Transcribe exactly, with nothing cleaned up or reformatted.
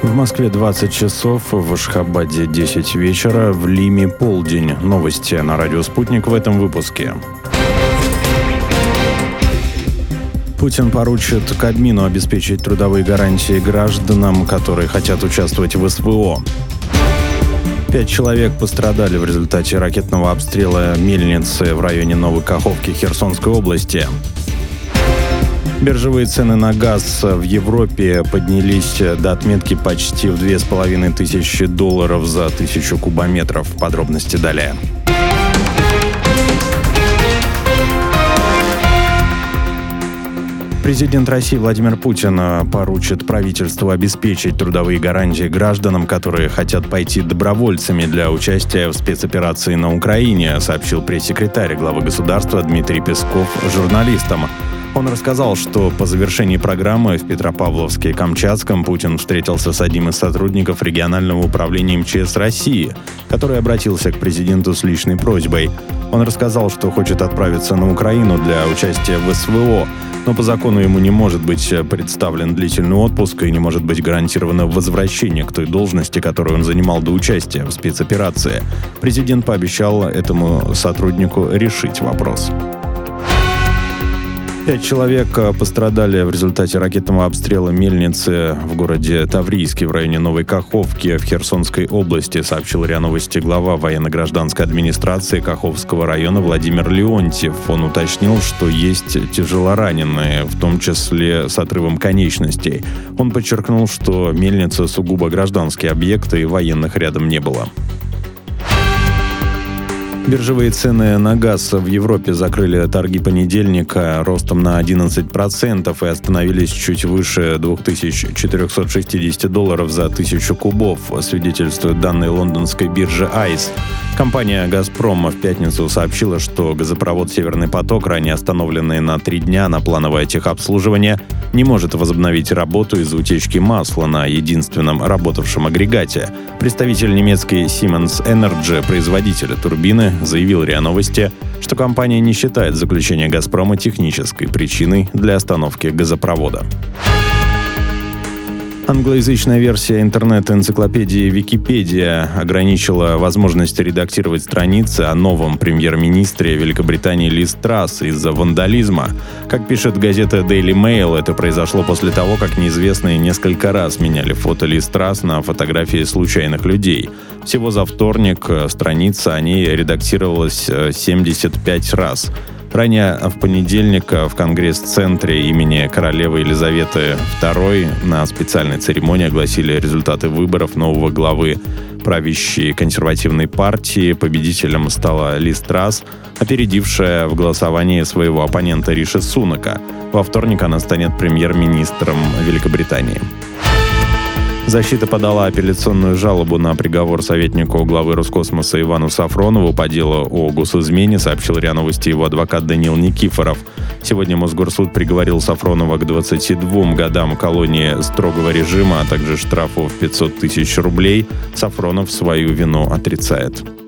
В Москве двадцать часов, в Ашхабаде десять вечера, в Лиме полдень. Новости на радио «Спутник» в этом выпуске. Путин поручит Кабмину обеспечить трудовые гарантии гражданам, которые хотят участвовать в СВО. Пять человек пострадали в результате ракетного обстрела мельницы в районе Новой Каховки Херсонской области. Биржевые цены на газ в Европе поднялись до отметки почти в две с половиной тысячи долларов за тысячу кубометров. Подробности далее. Президент России Владимир Путин поручит правительству обеспечить трудовые гарантии гражданам, которые хотят пойти добровольцами для участия в спецоперации на Украине, сообщил пресс-секретарь главы государства Дмитрий Песков журналистам. Он рассказал, что по завершении программы в Петропавловске-Камчатском Путин встретился с одним из сотрудников регионального управления эм че эс России, который обратился к президенту с личной просьбой. Он рассказал, что хочет отправиться на Украину для участия в СВО, но по закону ему не может быть представлен длительный отпуск и не может быть гарантировано возвращение к той должности, которую он занимал до участия в спецоперации. Президент пообещал этому сотруднику решить вопрос. Пять человек пострадали в результате ракетного обстрела мельницы в городе Таврийске в районе Новой Каховки в Херсонской области, сообщил РИА Новости глава военно-гражданской администрации Каховского района Владимир Леонтьев. Он уточнил, что есть тяжелораненые, в том числе с отрывом конечностей. Он подчеркнул, что мельница сугубо гражданский объект и военных рядом не было. Биржевые цены на газ в Европе закрыли торги понедельника ростом на одиннадцать процентов и остановились чуть выше две тысячи четыреста шестьдесят долларов за тысячу кубов, свидетельствуют данные лондонской биржи айс. Компания «Газпром» в пятницу сообщила, что газопровод «Северный поток», ранее остановленный на три дня на плановое техобслуживание, не может возобновить работу из-за утечки масла на единственном работавшем агрегате. Представитель немецкой Siemens Energy, производителя турбины, заявил РИА Новости, что компания не считает заключение «Газпрома» технической причиной для остановки газопровода. Англоязычная версия интернет-энциклопедии «Википедия» ограничила возможность редактировать страницы о новом премьер-министре Великобритании Лиз Трасс из-за вандализма. Как пишет газета Daily Mail, это произошло после того, как неизвестные несколько раз меняли фото Лиз Трасс на фотографии случайных людей. Всего за вторник страница о ней редактировалась семьдесят пять раз. Ранее в понедельник в Конгресс-центре имени королевы Елизаветы второй на специальной церемонии огласили результаты выборов нового главы правящей консервативной партии. Победителем стала Лиз Трасс, опередившая в голосовании своего оппонента Риши Сунака. Во вторник она станет премьер-министром Великобритании. Защита подала апелляционную жалобу на приговор советнику главы Роскосмоса Ивану Сафронову по делу о госизмене, сообщил РИА Новости его адвокат Даниил Никифоров. Сегодня Мосгорсуд приговорил Сафронова к двадцати двум годам колонии строгого режима, а также штрафу в пятьсот тысяч рублей. Сафронов свою вину отрицает.